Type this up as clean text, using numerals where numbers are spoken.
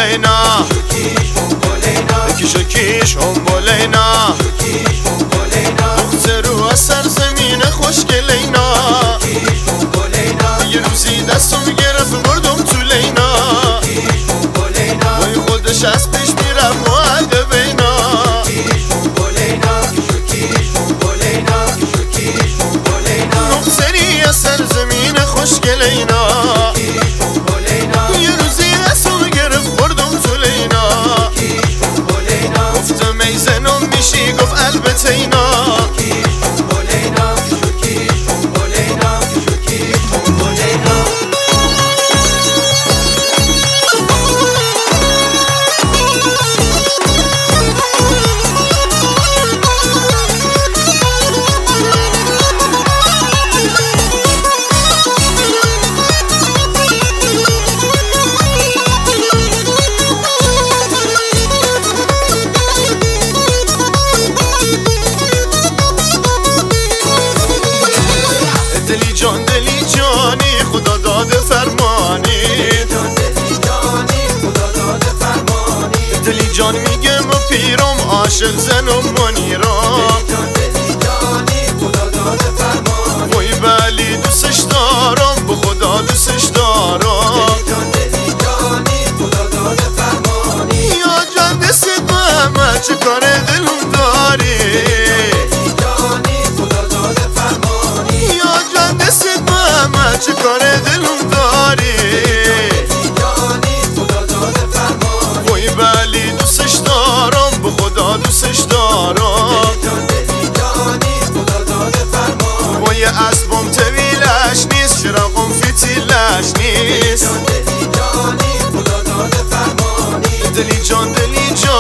بولینا شکی شم بولینا دختر رو از سرزمین خوشگلینا یه روزی دستم گرفت بردم تو لینا وای خودش از پیش میرم معده بینا دختری از سرزمین خوشگلینا یه روزی دستم گرفت بردم تو لینا گفتم ای زنم میشی گفت البته اینا جان دلی جانی خدا داده فرمانی دلی جان میگم و پیرم عاشق زنم منیرم وای بلی دوستش دارم به خدا دوستش دارم یا جان دستت به همه چه کار دلم داری دستت با همه چه کار دلم داری وای بلی دوستش دارم به خدا دوستش دارم وای اسبم طویلش نیست چراغم فتیلش نیست دلی جان